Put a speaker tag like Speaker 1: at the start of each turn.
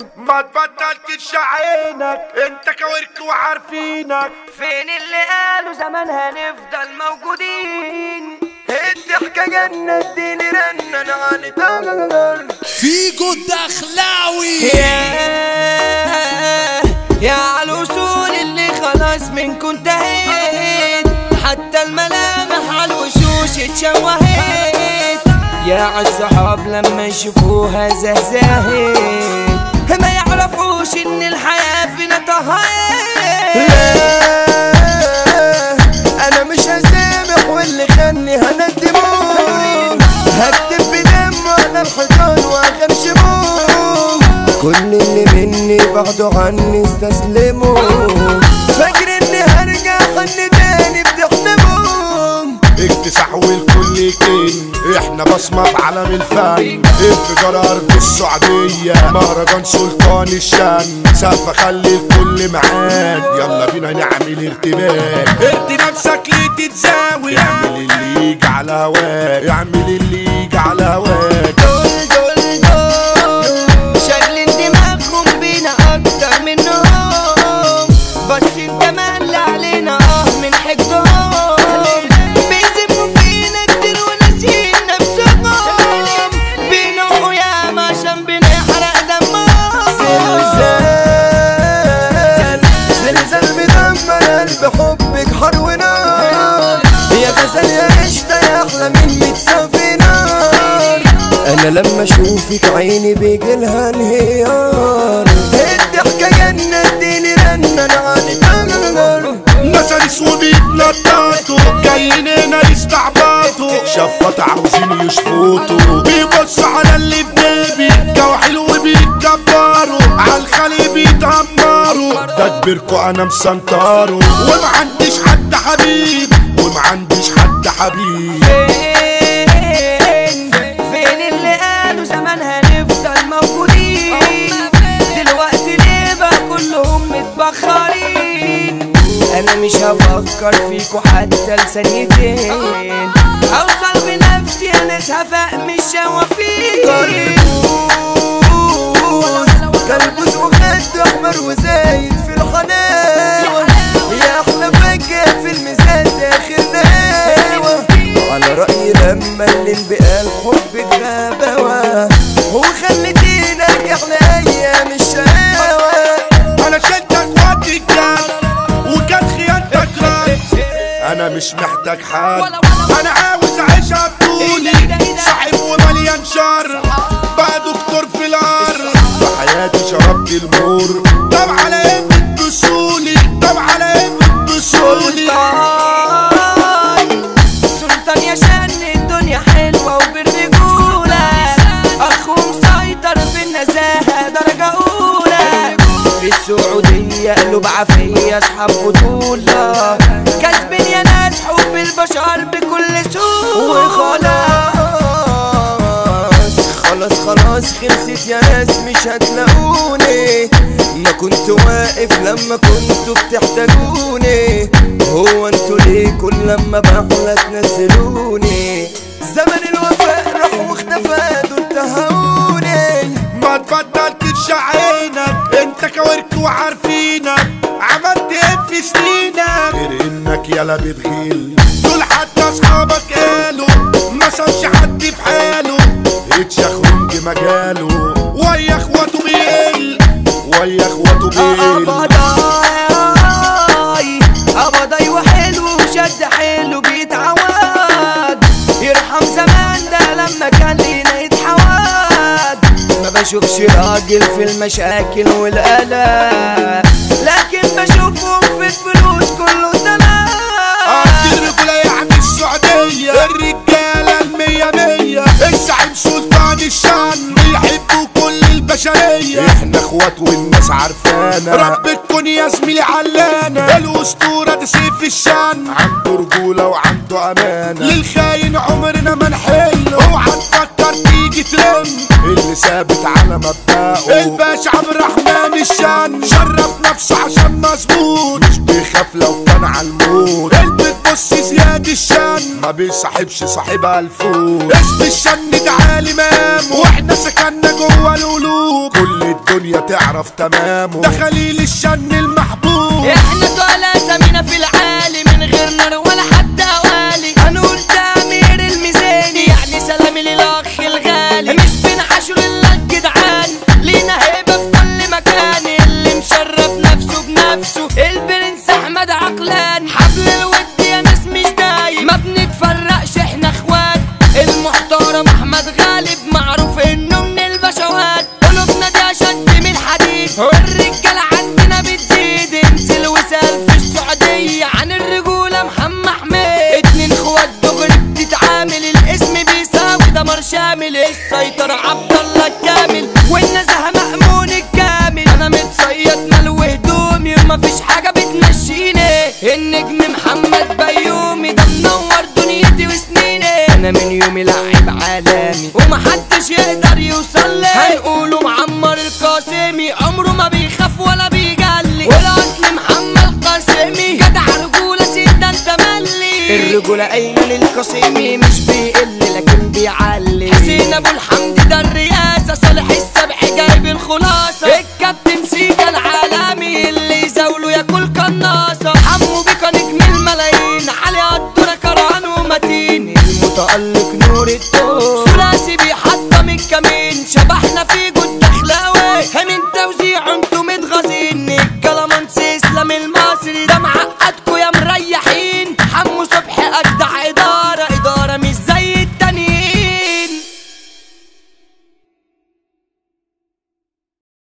Speaker 1: ما تبطلتش عينك، انت كويرك وعارفينك.
Speaker 2: فين اللي قالوا زمان هنفضل موجودين؟ الضحكة جنة اديني رنة انا هنتقل
Speaker 3: فيجو الدخلاوي.
Speaker 2: يا عالوصول اللي خلاص منكم انتهيت، حتى الملامح عالوشوش اتشوهت. يا عالصحاب لما يشوفوها زهزهت، ما يعرفوش ان الحياة فينا طهيت.
Speaker 4: انا مش هسامح واللي خاني هندموه، هكتب بدم على الحيطان واخرشموه. كل اللي مني بعدوا عني استسلموا، فاكر اني هرجع حن تاني بتحلموا.
Speaker 1: اكتساح والكل كين، احنا بصمة في عالم الفن. انفجار ارض السعودية، مهرجان سلطان الشن. سقف خلي الكل معاك، يلا بينا نعمل ارتباك. ارضي نفسك ليه تتزاوي، اعمل اللي يجي على هواك، اعمل اللي يجي على هواك.
Speaker 2: دول شاغلين دماغهم بينا اكتر منهم، بس انت مال علينا من حقدهم. بيذموا فينا كتير وناسين نفسهم، بينقوا ياما عشان بنحرق دمهم.
Speaker 4: زلزال مدمر قلب حبك حر ونار. يا غزال يا قشطة يا احلى من 100 صافي نار. انا لما اشوفك عيني بيجيلها انهيار. الضحكة جنة اديني رنة انا هنتقل.
Speaker 1: ناس اسود بيتنططوا، جايين هنا يستعبطوا. شفاط عاوزين يشفطوا، بيبصوا على اللي في جيبي. جو حلو بيتكبروا، عالخلي بيتأمروا. ده كبيركوا انا مسنطره، وما عنديش حد حبيب، وما عنديش حد حبيب.
Speaker 2: فين اللي قالوا زمان هنفضل موجودين؟ دلوقتي ليه بقى كلهم متبخرين؟ انا مش هفكر فيكوا حتى لثانيتين، اوصل بنفسي انسى فهم الشوافين.
Speaker 4: كلبوس وخد احمر وزايد في الحلاوة، يا احلى فجأة في الميزان داخل ناوة. على رأيي لما اللي بقى الحب غابوة، وخليتينا احنا ايام الشقاوة.
Speaker 1: انا شلتك وقت الجد، وكان خيانتك رد. انا مش محتاج حد، انا عاوز اعيشها بطولي. صاحب ومليان شر، بقى دكتور في الارض. في حياتي شربت المر، طب على ايه بتبصولي، طب على ايه بتبصولي.
Speaker 2: سلطان يا شن الدنيا حلوة وبالرجولة، اخو مسيطر في النزاهة درجة اولى. في السعودية قلوب عافية اصحاب بطولة، كسبين يا ناس حب البشر بكل سهولة.
Speaker 4: خلاص خلصت يا ناس مش هتلاقوني. ما كنت واقف لما كنتوا بتحتاجوني، هو انتوا ليه كل لما بحلى تنزلوني؟ زمن الوفاء راح واختفى دول انتهوني.
Speaker 1: ما تبطلتش عينك، انت كويرك وعارفينك. عملت ايه في سنينك غير انك يالا بتغيل؟ دول حتى اصحابك قالوا ما صارش حد في حاله. اتشخرنج مجاله، ويا اخواته بيقل، ويا اخواته بيقل.
Speaker 2: قبضاي وحلو وشد حلو بيتعود. يرحم زمان ده لما كان لينا يتحود. ما بشوفش راجل في المشاكل والقلق، لكن بشوفهم في الفلوس كله دلع.
Speaker 1: الرجولة يعني السعودية، الرجالة المية مية. الزعيم سلطان الشن، بيحبوا كل البشرية. احنا اخوات والناس عارفانا، رب تكون يا زميلي علانة. الاسطورة ده سيف الشن، عنده رجولة وعنده امانة. للخاين عمرنا ما نحل، اوعى تفكر تيجي ترن. اللي ثابت على مبدأه الباشا عبد الرحمن الشن. شرف نفسه عشان مظبوط، مش بيخاف لو كان على الموت. بص زياد الشن ما بيصاحبش صاحبها الفوق، اسم الشن ده عالي مامه، واحنا سكننا جوه القلوب، كل الدنيا تعرف تمامه، ده خليل الشن المحبوب.
Speaker 2: احنا طالع سمينا في العالي من غير نار ولا حتى والي، هنقول تامير الميزاني يعني سلامي للاخ الغالي، مش بنعاشر الا الجدعان، لينا هيبه في كل مكان، اللي مشرف نفسه بنفسه البرنس احمد عقلان، حبل الود يا ناس مش دايم، ما بنتفرقش احنا اخوات، المحترم احمد غالب معروف انه من البشوات، قلوبنا دي اشد من الحديد، والرجاله عندنا بتزيد، انزل وسال في السعوديه عن الرجوله محمد حميد، اتنين اخوات دغري بتتعامل، الاسم بيساوي دمار شامل، السيطره عبد الله الكامل، والنزاهه مأمون الكامل، انا متصيد ملو هدومي ومفيش حاجه بتمشيني، النجم محمد بيومي ده منور دنيتي وسنيني، انا من يومي لاعب عالمي ومحدش يقدر يوصل لي، هنقوله معمر القاسمي عمره ما بيخاف ولا بيجلي، والاصل محمد قاسمي جدع رجوله سيدا انت ملي، الرجوله ايمن القاسمي مش بيقل لكن بيعلي، حسين ابو